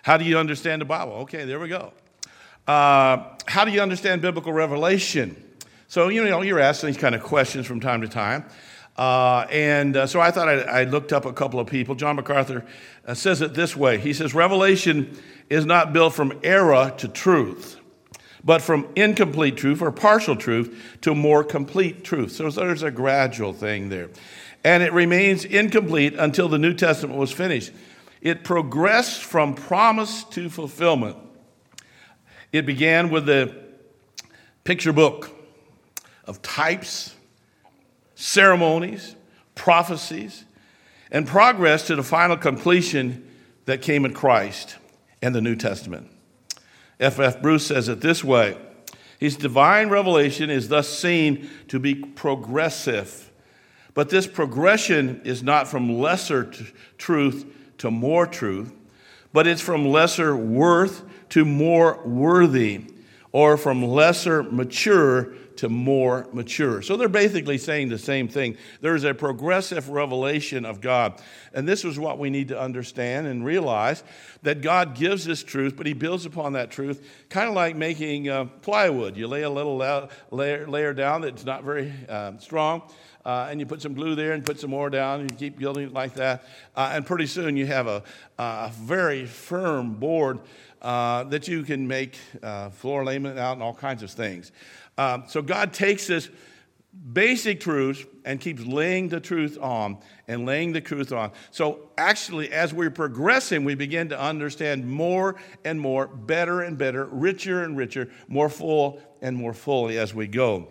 How do you understand the Bible? Okay, there we go. How do you understand biblical revelation? So, you're asked these kind of questions from time to time. So I thought I looked up a couple of people. John MacArthur says it this way. He says, revelation is not built from error to truth, but from incomplete truth or partial truth to more complete truth. So there's a gradual thing there. And it remains incomplete until the New Testament was finished. It progressed from promise to fulfillment. It began with the picture book of types, ceremonies, prophecies, and progress to the final completion that came in Christ and the New Testament. F.F. Bruce says it this way. His divine revelation is thus seen to be progressive. But this progression is not from lesser truth to more truth, but it's from lesser worth to more worthy, or from lesser mature to more mature. So they're basically saying the same thing. There's a progressive revelation of God. And this is what we need to understand and realize, that God gives this truth, but he builds upon that truth, kind of like making plywood. You lay a little layer down that's not very strong, and you put some glue there and put some more down, and you keep building it like that. And pretty soon you have a very firm board that you can make floor layment out and all kinds of things. So God takes this basic truth and keeps laying the truth on and laying the truth on. So actually, as we're progressing, we begin to understand more and more, better and better, richer and richer, more full and more fully as we go.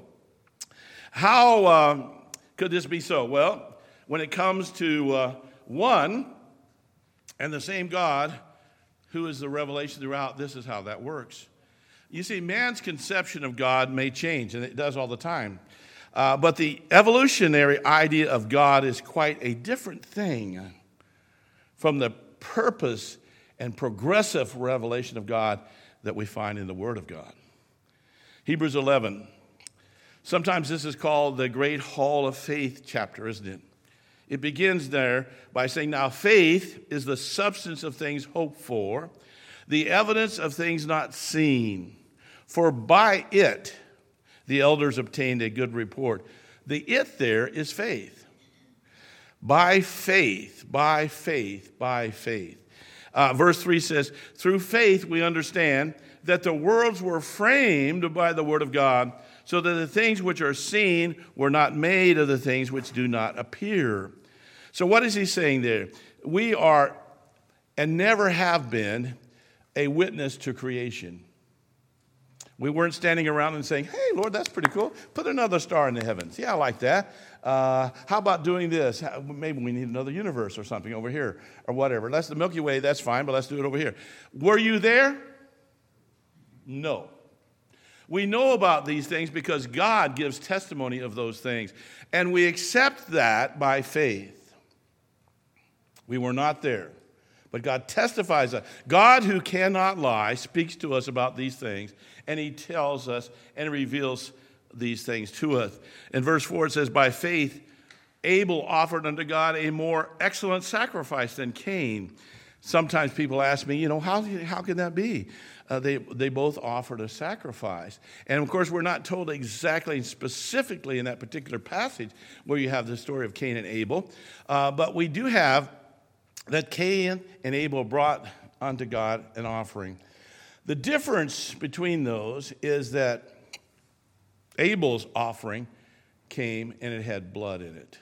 How could this be so? Well, when it comes to one and the same God who is the revelation throughout, this is how that works. You see, man's conception of God may change, and it does all the time. But the evolutionary idea of God is quite a different thing from the purpose and progressive revelation of God that we find in the Word of God. Hebrews 11. Sometimes this is called the Great Hall of Faith chapter, isn't it? It begins there by saying, now faith is the substance of things hoped for, the evidence of things not seen. For by it the elders obtained a good report. The it there is faith. By faith, by faith, by faith. Verse 3 says, through faith we understand that the worlds were framed by the word of God, so that the things which are seen were not made of the things which do not appear. So what is he saying there? We are, and never have been, a witness to creation. We weren't standing around and saying, hey, Lord, that's pretty cool. Put another star in the heavens. Yeah, I like that. How about doing this? Maybe we need another universe or something over here or whatever. That's the Milky Way. That's fine, but let's do it over here. Were you there? No. We know about these things because God gives testimony of those things. And we accept that by faith. We were not there. But God testifies that. God, who cannot lie, speaks to us about these things. And he tells us and reveals these things to us. In verse 4 it says, by faith Abel offered unto God a more excellent sacrifice than Cain. Sometimes people ask me, how can that be? They both offered a sacrifice. And of course, we're not told exactly and specifically in that particular passage where you have the story of Cain and Abel. But we do have that Cain and Abel brought unto God an offering. The difference between those is that Abel's offering came and it had blood in it.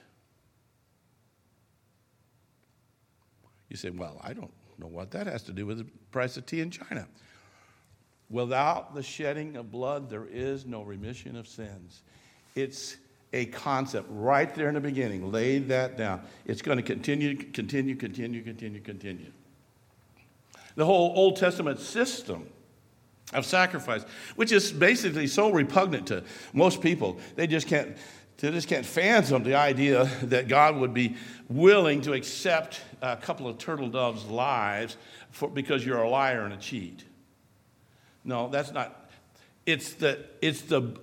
You say, well, I don't know what that has to do with the price of tea in China. Without the shedding of blood, there is no remission of sins. It's a concept right there in the beginning. Lay that down. It's going to continue. The whole Old Testament system of sacrifice, which is basically so repugnant to most people, they just can't fathom the idea that God would be willing to accept a couple of turtle doves' lives because you're a liar and a cheat. No, that's not. It's the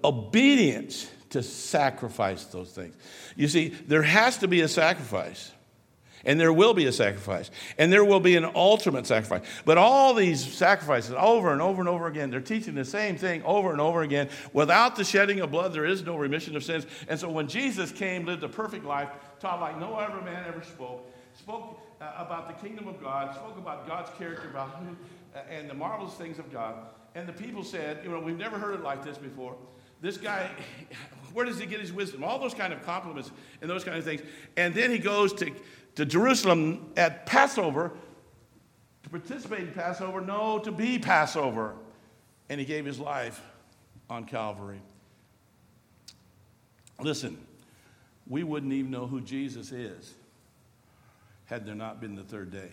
obedience to sacrifice those things. You see, there has to be a sacrifice. And there will be a sacrifice. And there will be an ultimate sacrifice. But all these sacrifices over and over and over again, they're teaching the same thing over and over again. Without the shedding of blood, there is no remission of sins. And so when Jesus came, lived a perfect life, taught like no other man ever spoke about the kingdom of God, spoke about God's character, about who, and the marvelous things of God. And the people said, we've never heard it like this before. This guy, where does he get his wisdom? All those kind of compliments and those kind of things. And then he goes to Jerusalem at Passover to participate in Passover, no, to be Passover. And he gave his life on Calvary. Listen, we wouldn't even know who Jesus is had there not been the third day.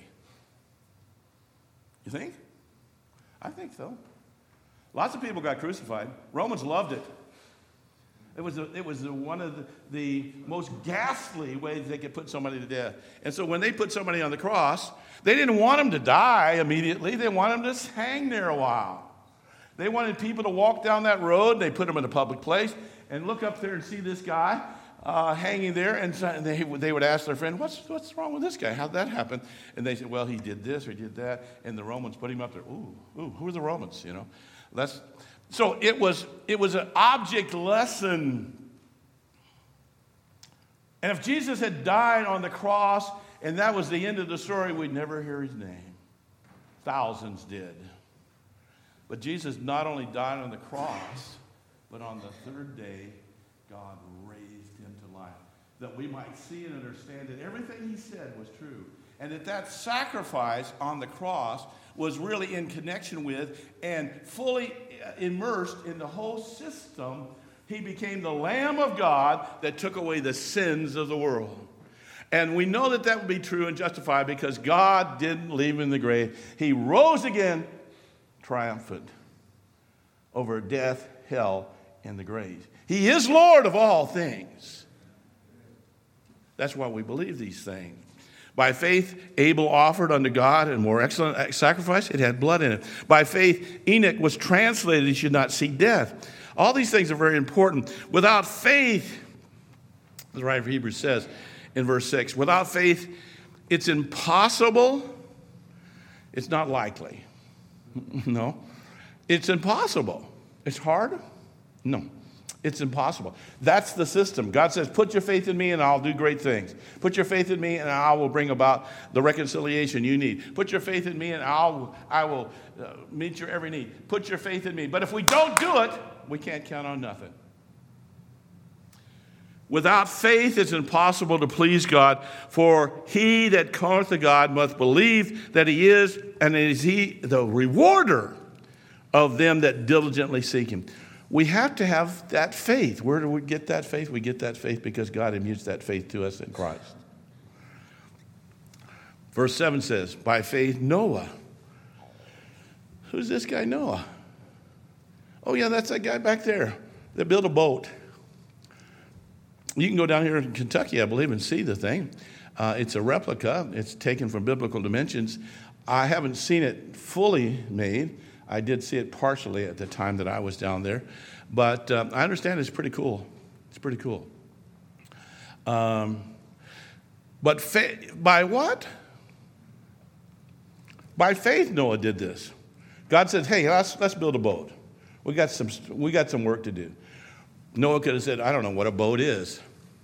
You think? I think so. Lots of people got crucified. Romans loved it. It was one of the most ghastly ways they could put somebody to death. And so when they put somebody on the cross, they didn't want him to die immediately. They wanted him to hang there a while. They wanted people to walk down that road. They put him in a public place and look up there and see this guy hanging there. And they would ask their friend, what's wrong with this guy? How'd that happen? And they said, well, he did this or he did that. And the Romans put him up there. Ooh, who are the Romans? So it was an object lesson. And if Jesus had died on the cross and that was the end of the story, we'd never hear his name. Thousands did. But Jesus not only died on the cross, but on the third day, God raised him to life. That we might see and understand that everything he said was true. And that sacrifice on the cross was really in connection with and fully immersed in the whole system. He became the Lamb of God that took away the sins of the world. And we know that would be true and justified because God didn't leave him in the grave. He rose again, triumphant over death, hell, and the grave. He is Lord of all things. That's why we believe these things. By faith, Abel offered unto God a more excellent sacrifice. It had blood in it. By faith, Enoch was translated. He should not see death. All these things are very important. Without faith, the writer of Hebrews says in verse 6, without faith, it's impossible. It's not likely. No. It's impossible. It's hard? No. It's impossible. That's the system. God says, put your faith in me and I'll do great things. Put your faith in me and I will bring about the reconciliation you need. Put your faith in me and I will meet your every need. Put your faith in me. But if we don't do it, we can't count on nothing. Without faith, it's impossible to please God, for he that cometh to God must believe that he is, and is he the rewarder of them that diligently seek him. We have to have that faith. Where do we get that faith? We get that faith because God imputes that faith to us in Christ. Verse 7 says, by faith Noah. Who's this guy Noah? Oh yeah, that's that guy back there that built a boat. You can go down here in Kentucky, I believe, and see the thing. It's a replica. It's taken from biblical dimensions. I haven't seen it fully made. I did see it partially at the time that I was down there. But I understand it's pretty cool. It's pretty cool. But by what? By faith Noah did this. God said, hey, let's build a boat. We got some work to do. Noah could have said, I don't know what a boat is.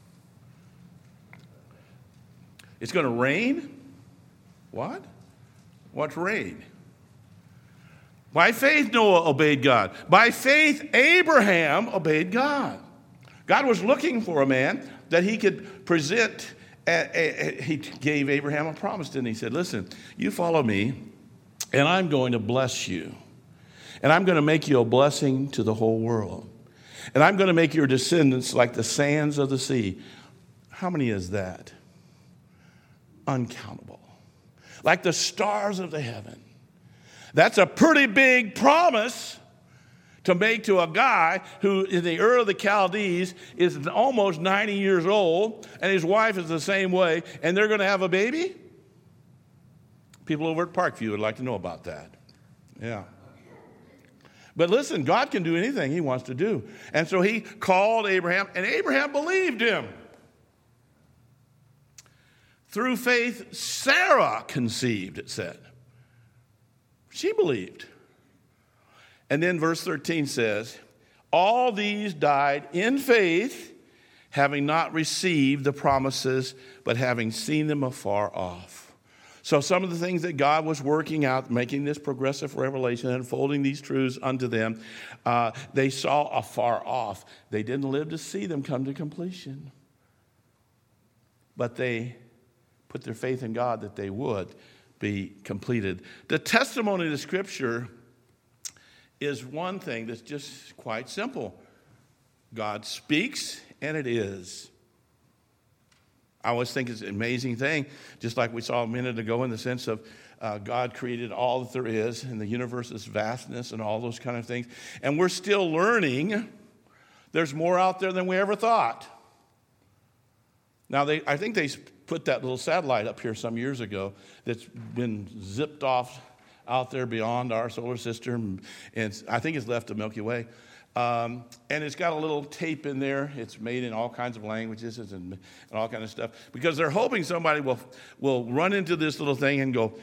It's going to rain? What? What's rain? By faith, Noah obeyed God. By faith, Abraham obeyed God. God was looking for a man that he could present. He gave Abraham a promise, didn't he? He said, listen, you follow me, and I'm going to bless you. And I'm going to make you a blessing to the whole world. And I'm going to make your descendants like the sands of the sea. How many is that? Uncountable. Like the stars of the heaven. That's a pretty big promise to make to a guy who in the Ur of the Chaldees is almost 90 years old, and his wife is the same way, and they're going to have a baby? People over at Parkview would like to know about that. Yeah. But listen, God can do anything he wants to do. And so he called Abraham, and Abraham believed him. Through faith, Sarah conceived, it said. She believed. And then verse 13 says, all these died in faith, having not received the promises, but having seen them afar off. So some of the things that God was working out, making this progressive revelation, unfolding these truths unto them, they saw afar off. They didn't live to see them come to completion. But they put their faith in God that they would be completed. The testimony of the Scripture is one thing that's just quite simple. God speaks, and it is. I always think it's an amazing thing, just like we saw a minute ago in the sense of God created all that there is in the universe's vastness and all those kind of things. And we're still learning. There's more out there than we ever thought. Now, I think they put that little satellite up here some years ago that's been zipped off out there beyond our solar system. And I think it's left the Milky Way. And it's got a little tape in there. It's made in all kinds of languages and all kinds of stuff. Because they're hoping somebody will run into this little thing and go,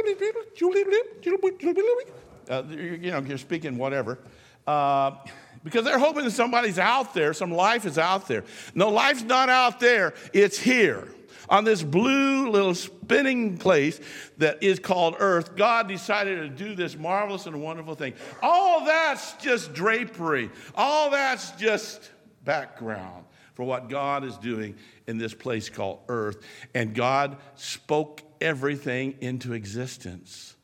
you're speaking whatever. Because they're hoping that somebody's out there, some life is out there. No, life's not out there. It's here. On this blue little spinning place that is called Earth, God decided to do this marvelous and wonderful thing. All that's just drapery. All that's just background for what God is doing in this place called Earth. And God spoke everything into existence.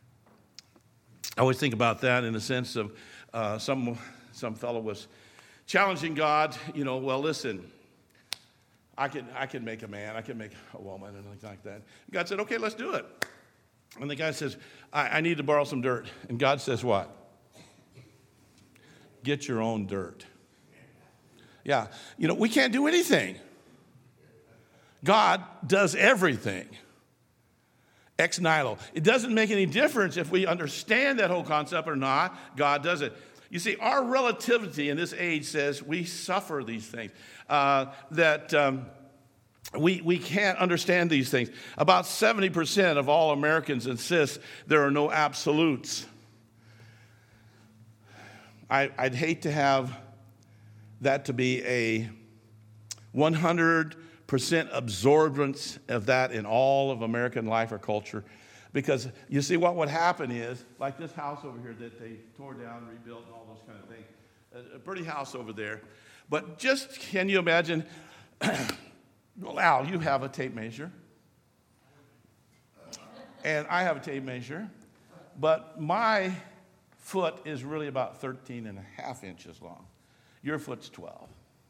I always think about that in the sense of some fellow was challenging God, well, listen, I can make a man, I can make a woman, and things like that. God said, okay, let's do it. And the guy says, I need to borrow some dirt. And God says what? Get your own dirt. Yeah, we can't do anything. God does everything. Ex nihilo. It doesn't make any difference if we understand that whole concept or not. God does it. You see, our relativity in this age says we suffer these things, we can't understand these things. About 70% of all Americans insist there are no absolutes. I'd hate to have that to be a 100% absorbance of that in all of American life or culture. Because you see, what would happen is, like this house over here that they tore down, rebuilt, and all those kind of things. A pretty house over there. But just, can you imagine, well, Al, you have a tape measure. And I have a tape measure. But my foot is really about 13 and a half inches long. Your foot's 12.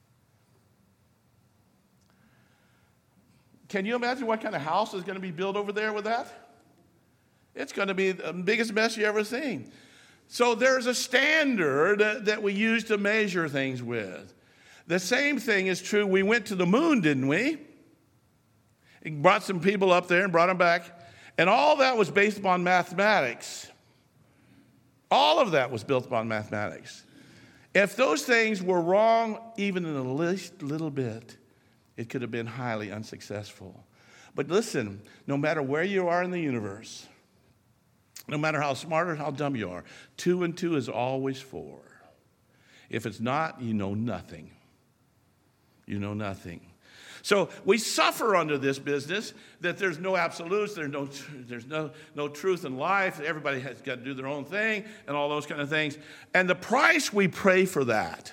Can you imagine what kind of house is going to be built over there with that? It's going to be the biggest mess you ever seen. So there's a standard that we use to measure things with. The same thing is true. We went to the moon, didn't we? And brought some people up there and brought them back. And all that was based upon mathematics. All of that was built upon mathematics. If those things were wrong even in the least little bit, it could have been highly unsuccessful. But listen, no matter where you are in the universe, no matter how smart or how dumb you are, 2 and 2 is always 4. If it's not, you know nothing. You know nothing. So we suffer under this business that there's no absolutes, there's no truth in life. Everybody has got to do their own thing and all those kind of things. And the price we pay for that,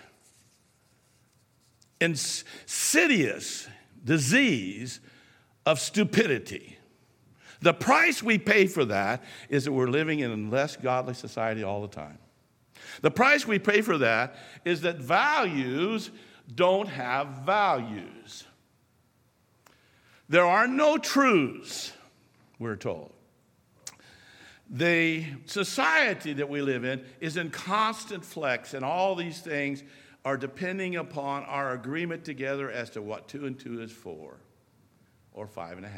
insidious disease of stupidity. The price we pay for that is that we're living in a less godly society all the time. The price we pay for that is that values don't have values. There are no truths, we're told. The society that we live in is in constant flex, and all these things are depending upon our agreement together as to what 2 and 2 is 4 or 5.5.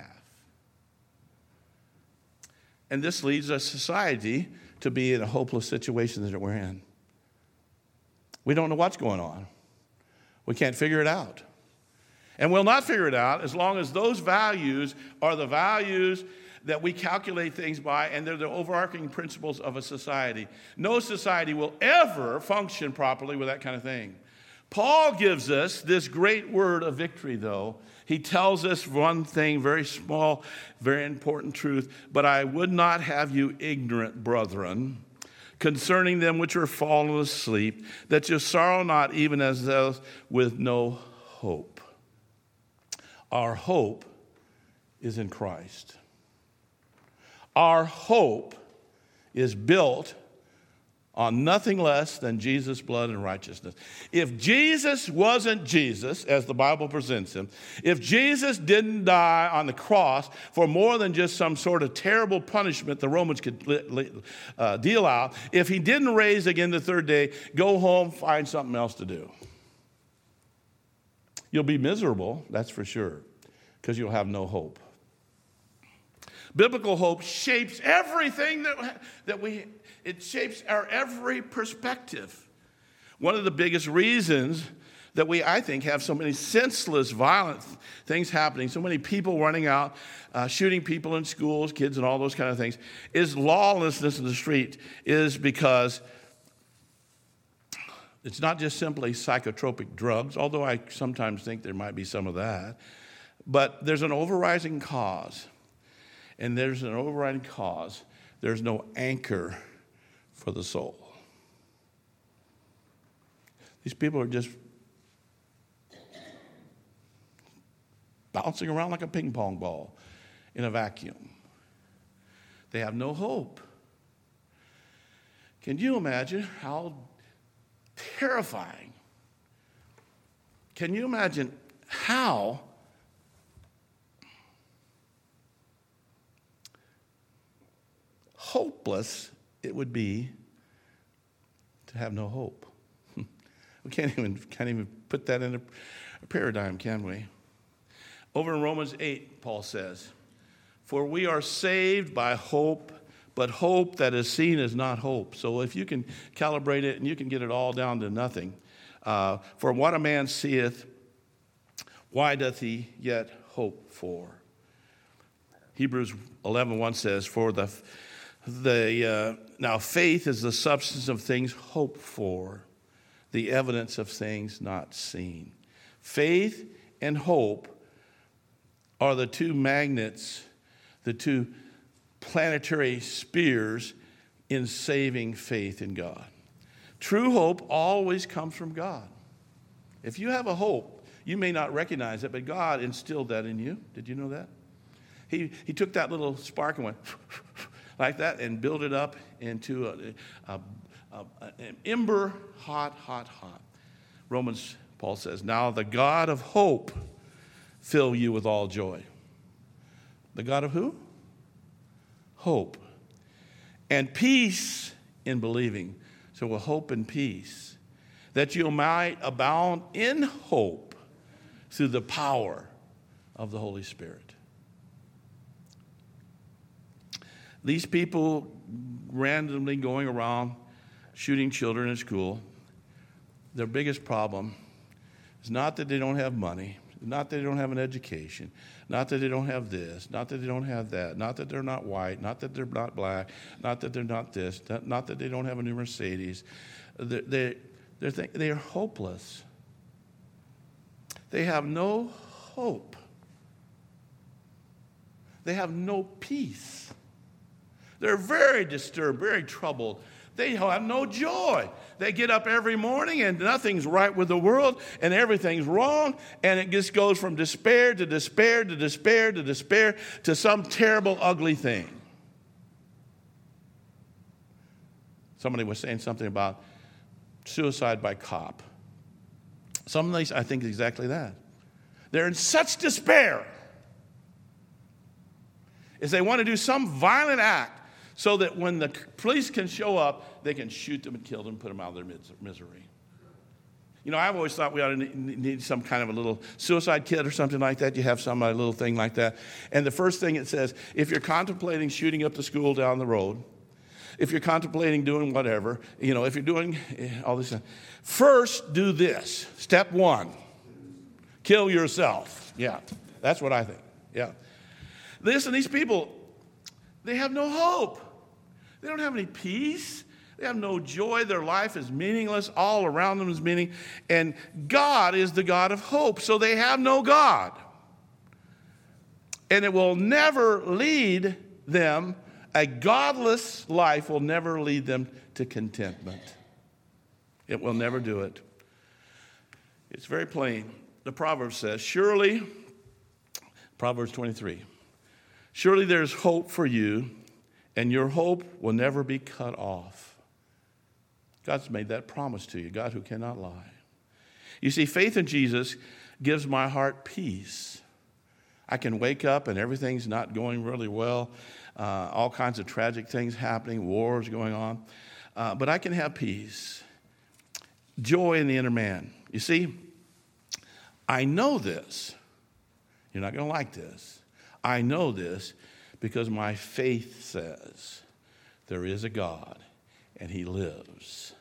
And this leads a society to be in a hopeless situation that we're in. We don't know what's going on. We can't figure it out. And we'll not figure it out as long as those values are the values that we calculate things by, and they're the overarching principles of a society. No society will ever function properly with that kind of thing. Paul gives us this great word of victory, though. He tells us one thing, very small, very important truth. But I would not have you ignorant, brethren, concerning them which are fallen asleep, that you sorrow not even as those with no hope. Our hope is in Christ. Our hope is built on nothing less than Jesus' blood and righteousness. If Jesus wasn't Jesus, as the Bible presents him, if Jesus didn't die on the cross for more than just some sort of terrible punishment the Romans could deal out, if he didn't raise again the third day, go home, find something else to do. You'll be miserable, that's for sure, because you'll have no hope. Biblical hope shapes everything it shapes our every perspective. One of the biggest reasons that I think, have so many senseless, violent things happening, so many people running out, shooting people in schools, kids and all those kind of things, is lawlessness in the street, is because it's not just simply psychotropic drugs, although I sometimes think there might be some of that, but there's an overriding cause. And there's an overriding cause. There's no anchor for the soul. These people are just bouncing around like a ping pong ball in a vacuum. They have no hope. Can you imagine how terrifying? Can you imagine how hopeless it would be to have no hope? We can't even put that in a paradigm, can we? Over in Romans 8, Paul says, "For we are saved by hope, but hope that is seen is not hope." So if you can calibrate it and you can get it all down to nothing. For what a man seeth, why doth he yet hope for? Hebrews 11:1 says, "For now faith is the substance of things hoped for, the evidence of things not seen." Faith and hope are the two magnets, the two planetary spears in saving faith in God. True hope always comes from God. If you have a hope, you may not recognize it, but God instilled that in you. Did you know that? He took that little spark and went like that and built it up into an ember, hot. Romans, Paul says, "Now the God of hope fill you with all joy." The God of who? Hope. "And peace in believing." So we'll hope and peace. "That you might abound in hope through the power of the Holy Spirit." These people randomly going around shooting children in school, their biggest problem is not that they don't have money, not that they don't have an education, not that they don't have this, not that they don't have that, not that they're not white, not that they're not black, not that they're not this, not that they don't have a new Mercedes. They are hopeless. They have no hope. They have no peace. They're very disturbed, very troubled. They have no joy. They get up every morning and nothing's right with the world and everything's wrong, and it just goes from despair to despair to despair to despair to some terrible, ugly thing. Somebody was saying something about suicide by cop. Some of these, I think, exactly that. They're in such despair is they want to do some violent act so that when the police can show up, they can shoot them and kill them and put them out of their misery. You know, I've always thought we ought to need some kind of a little suicide kit or something like that. You have some little thing like that. And the first thing it says, if you're contemplating shooting up the school down the road, if you're contemplating doing whatever, if you're doing all this, first do this. Step 1, Kill yourself. Yeah, that's what I think. Yeah. Listen, these people, they have no hope. They don't have any peace. They have no joy. Their life is meaningless. All around them is meaning. And God is the God of hope. So they have no God. And it will never lead them, a godless life will never lead them to contentment. It will never do it. It's very plain. The Proverbs says, surely, Proverbs 23, surely there's hope for you, and your hope will never be cut off. God's made that promise to you, God who cannot lie. You see, faith in Jesus gives my heart peace. I can wake up and everything's not going really well, all kinds of tragic things happening, wars going on, but I can have peace, joy in the inner man. You see, I know this. You're not going to like this. I know this because my faith says there is a God and he lives.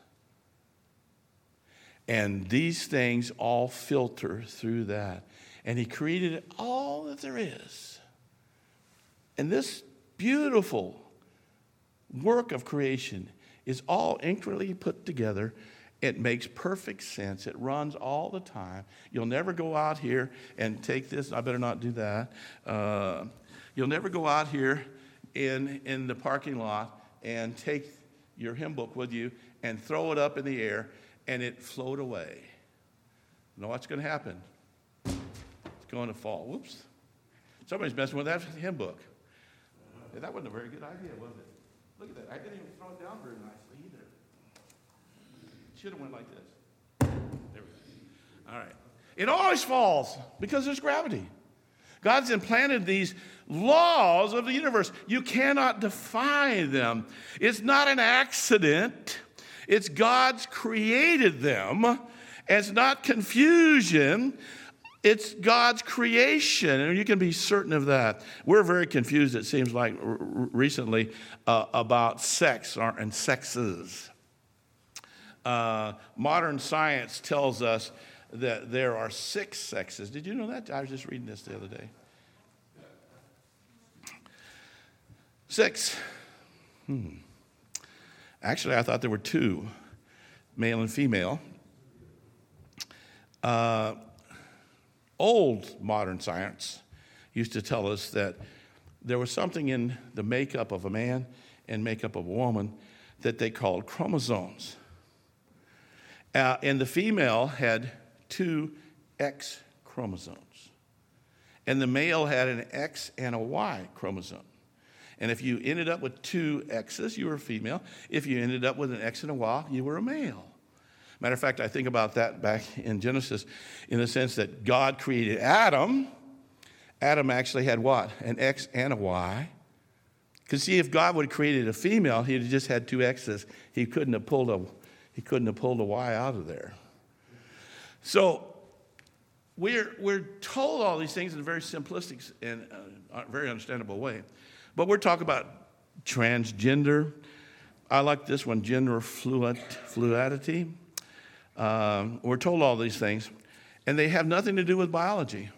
And these things all filter through that. And he created all that there is. And this beautiful work of creation is all intricately put together. It makes perfect sense. It runs all the time. You'll never go out here and take this. I better not do that. You'll never go out here in the parking lot and take your hymn book with you and throw it up in the air and it float away. You know what's going to happen? It's going to fall. Whoops. Somebody's messing with that hymn book. That wasn't a very good idea, was it? Look at that. I didn't even throw it down very nicely either. Should have went like this. There we go. All right. It always falls because there's gravity. God's implanted these laws of the universe. You cannot defy them. It's not an accident. It's God's created them. It's not confusion. It's God's creation, and you can be certain of that. We're very confused, it seems like, recently about sex and sexes. Modern science tells us that there are 6 sexes. Did you know that? I was just reading this the other day. 6. Actually, I thought there were 2, male and female. Old modern science used to tell us that there was something in the makeup of a man and makeup of a woman that they called chromosomes. And the female had 2 X chromosomes. And the male had an X and a Y chromosome. And if you ended up with 2 X's, you were a female. If you ended up with an X and a Y, you were a male. Matter of fact, I think about that back in Genesis in the sense that God created Adam. Adam actually had what? An X and a Y. Because see, if God would have created a female, he'd have just had 2 X's. He couldn't have pulled a Y out of there. So we're told all these things in a very simplistic and very understandable way. But we're talking about transgender. I like this one, gender fluidity. We're told all these things, and they have nothing to do with biology.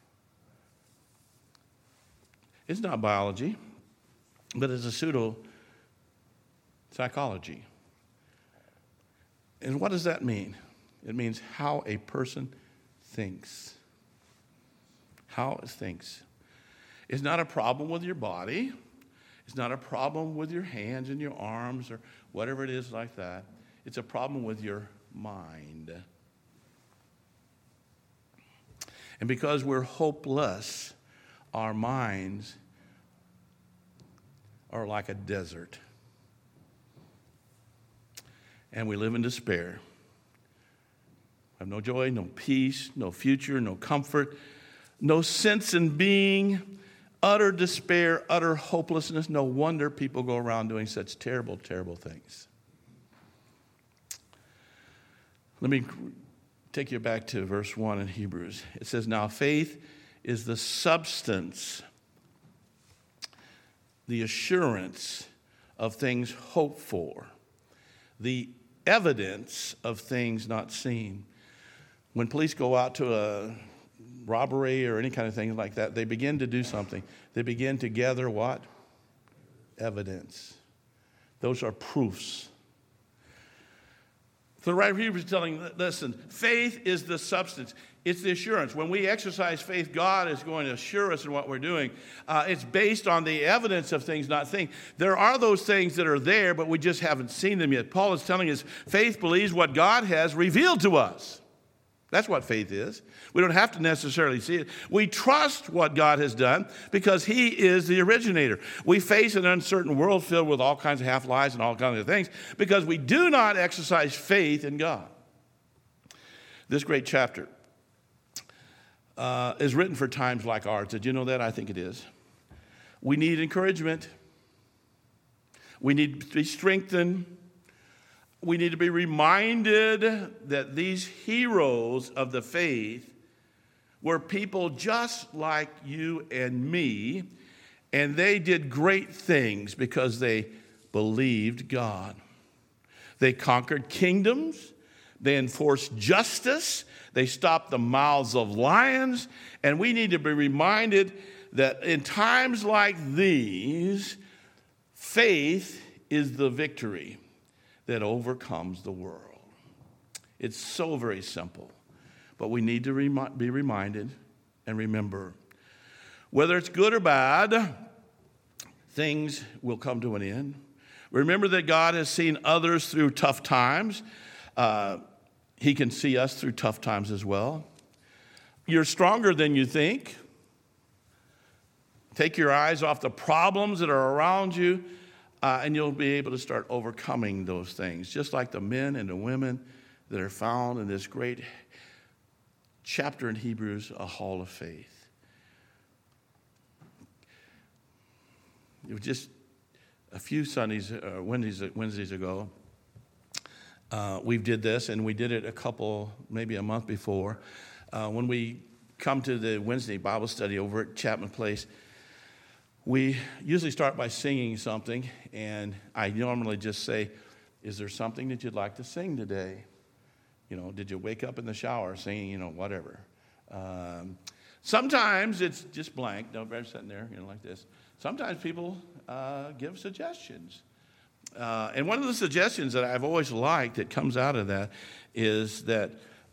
It's not biology, but it's a pseudo-psychology. And what does that mean? It means how a person thinks. How it thinks. It's not a problem with your body. It's not a problem with your hands and your arms or whatever it is like that. It's a problem with your mind. And because we're hopeless, our minds are like a desert. And we live in despair. We have no joy, no peace, no future, no comfort, no sense in being, utter despair, utter hopelessness. No wonder people go around doing such terrible, terrible things. Let me take you back to verse 1 in Hebrews. It says, now faith is the substance, the assurance of things hoped for, the evidence of things not seen. When police go out to robbery or any kind of thing like that, they begin to do something. They begin to gather what? Evidence. Those are proofs. So the writer of Hebrews is telling, listen, faith is the substance. It's the assurance. When we exercise faith, God is going to assure us in what we're doing. It's based on the evidence of things not seen. There are those things that are there, but we just haven't seen them yet. Paul is telling us faith believes what God has revealed to us. That's what faith is. We don't have to necessarily see it. We trust what God has done because he is the originator. We face an uncertain world filled with all kinds of half-lies and all kinds of things because we do not exercise faith in God. This great chapter is written for times like ours. Did you know that? I think it is. We need encouragement. We need to be strengthened. We need to be reminded that these heroes of the faith were people just like you and me, and they did great things because they believed God. They conquered kingdoms. They enforced justice. They stopped the mouths of lions. And we need to be reminded that in times like these, faith is the victory that overcomes the world. It's so very simple. But we need to be reminded and remember, whether it's good or bad, things will come to an end. Remember that God has seen others through tough times. He can see us through tough times as well. You're stronger than you think. Take your eyes off the problems that are around you, and you'll be able to start overcoming those things, just like the men and the women that are found in this great chapter in Hebrews, a hall of faith. It was just a few Wednesdays ago. We did this, and we did it maybe a month before. When we come to the Wednesday Bible study over at Chapman Place, we usually start by singing something, and I normally just say, is there something that you'd like to sing today? Did you wake up in the shower singing, whatever. Sometimes it's just blank. Nobody's sitting there, like this. Sometimes people give suggestions. And one of the suggestions that I've always liked that comes out of that is that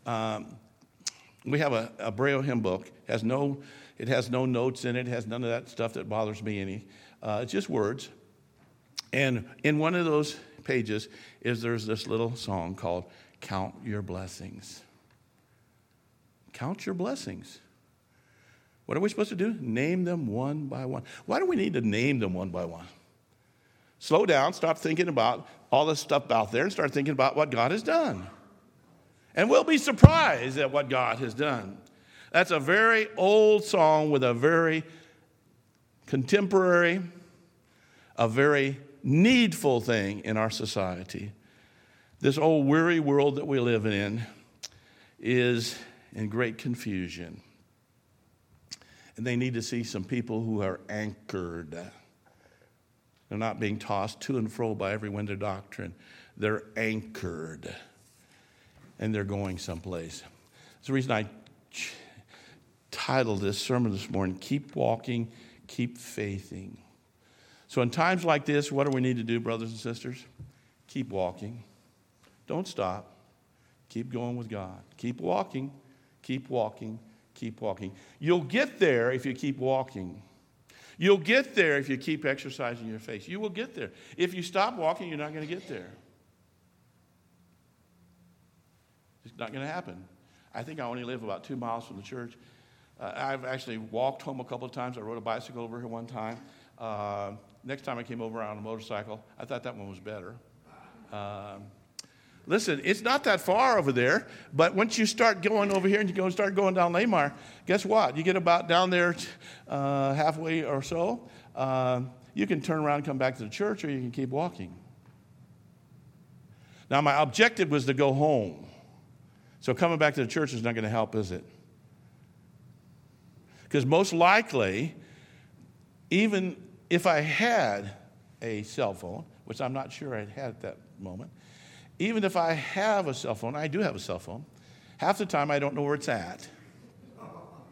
we have a Braille hymn book. It has no notes in it. It has none of that stuff that bothers me any. It's just words. And in one of those pages there's this little song called Count Your Blessings. Count your blessings. What are we supposed to do? Name them one by one. Why do we need to name them one by one? Slow down, stop thinking about all this stuff out there and start thinking about what God has done. And we'll be surprised at what God has done. That's a very old song with a very contemporary, a very needful thing in our society. This old weary world that we live in is in great confusion. And they need to see some people who are anchored. They're not being tossed to and fro by every wind of doctrine. They're anchored. And they're going someplace. That's the reason I titled this sermon this morning, Keep Walking, Keep Faithing. So in times like this, what do we need to do, brothers and sisters? Keep walking. Don't stop. Keep going with God. Keep walking, keep walking, keep walking. You'll get there if you keep walking. You'll get there if you keep exercising your faith. You will get there. If you stop walking, you're not going to get there. It's not going to happen. I think I only live about 2 miles from the church. I've actually walked home a couple of times. I rode a bicycle over here one time. Next time I came over on a motorcycle, I thought that one was better. Listen, it's not that far over there, but once you start going over here and you start going down Lamar, guess what? You get about down there halfway or so, you can turn around and come back to the church, or you can keep walking. Now, my objective was to go home. So coming back to the church is not going to help, is it? Because most likely, even if I had a cell phone, which I'm not sure I had at that moment, even if I have a cell phone, I do have a cell phone, half the time I don't know where it's at.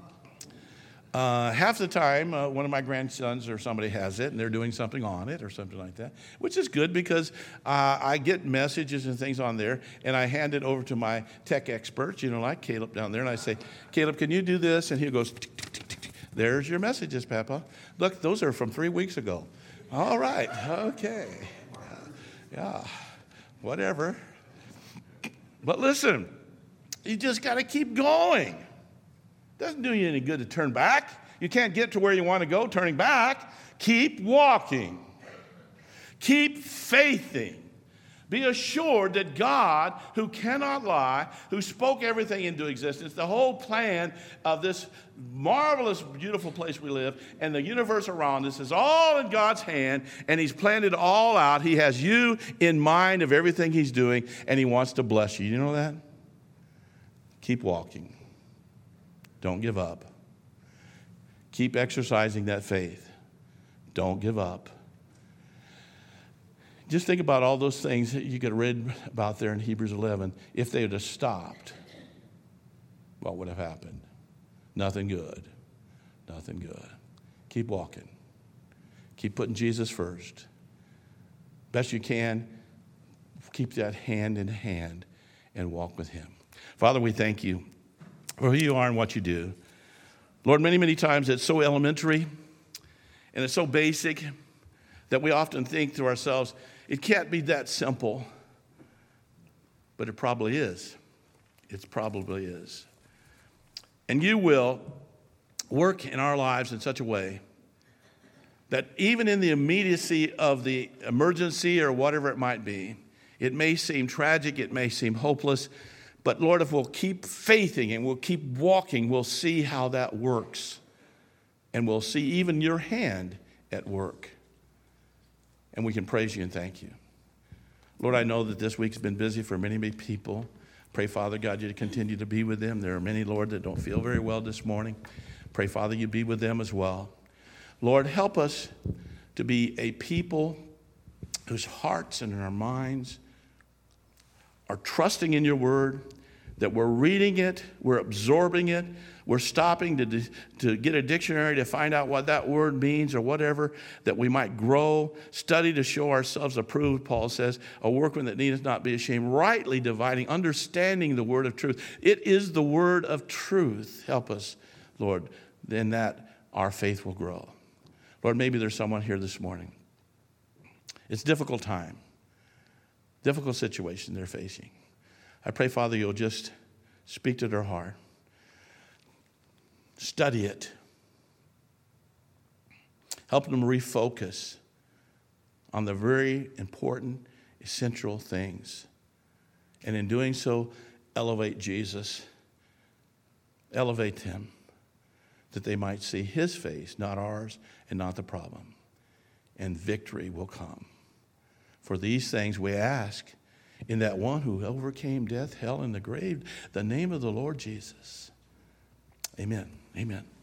Half the time, one of my grandsons or somebody has it, and they're doing something on it or something like that, which is good because I get messages and things on there, and I hand it over to my tech experts, like Caleb down there, and I say, Caleb, can you do this? And he goes, tick, tick, tick, tick, tick. There's your messages, Papa. Look, those are from 3 weeks ago. All right, okay. Yeah, whatever. But listen, you just got to keep going. Doesn't do you any good to turn back. You can't get to where you want to go turning back. Keep walking. Keep faithing. Be assured that God, who cannot lie, who spoke everything into existence, the whole plan of this marvelous, beautiful place we live, and the universe around us is all in God's hand, and He's planned it all out. He has you in mind of everything He's doing, and He wants to bless you. You know that? Keep walking. Don't give up. Keep exercising that faith. Don't give up. Just think about all those things that you could read about there in Hebrews 11. If they had have stopped, what would have happened? Nothing good. Nothing good. Keep walking. Keep putting Jesus first. Best you can, keep that hand in hand and walk with Him. Father, we thank You for who You are and what You do. Lord, many, many times it's so elementary and it's so basic that we often think to ourselves, it can't be that simple. But it probably is. It probably is. And You will work in our lives in such a way that even in the immediacy of the emergency or whatever it might be, it may seem tragic, it may seem hopeless, but Lord, if we'll keep faithing and we'll keep walking, we'll see how that works. And we'll see even Your hand at work. And we can praise You and thank You. Lord, I know that this week's been busy for many, many people. Pray, Father God, You to continue to be with them. There are many, Lord, that don't feel very well this morning. Pray, Father, You be with them as well. Lord, help us to be a people whose hearts and our minds are trusting in Your word, that we're reading it, we're absorbing it, we're stopping to get a dictionary to find out what that word means or whatever, that we might grow, study to show ourselves approved, Paul says, a workman that needeth not be ashamed, rightly dividing, understanding the word of truth. It is the word of truth. Help us, Lord, then that our faith will grow. Lord, maybe there's someone here this morning. It's a difficult time. Difficult situation they're facing. I pray, Father, You'll just speak to their heart. Study it. Help them refocus on the very important, essential things. And in doing so, elevate Jesus. Elevate Him, that they might see His face, not ours, and not the problem. And victory will come. For these things we ask in that one who overcame death, hell, and the grave, the name of the Lord Jesus. Amen. Amen.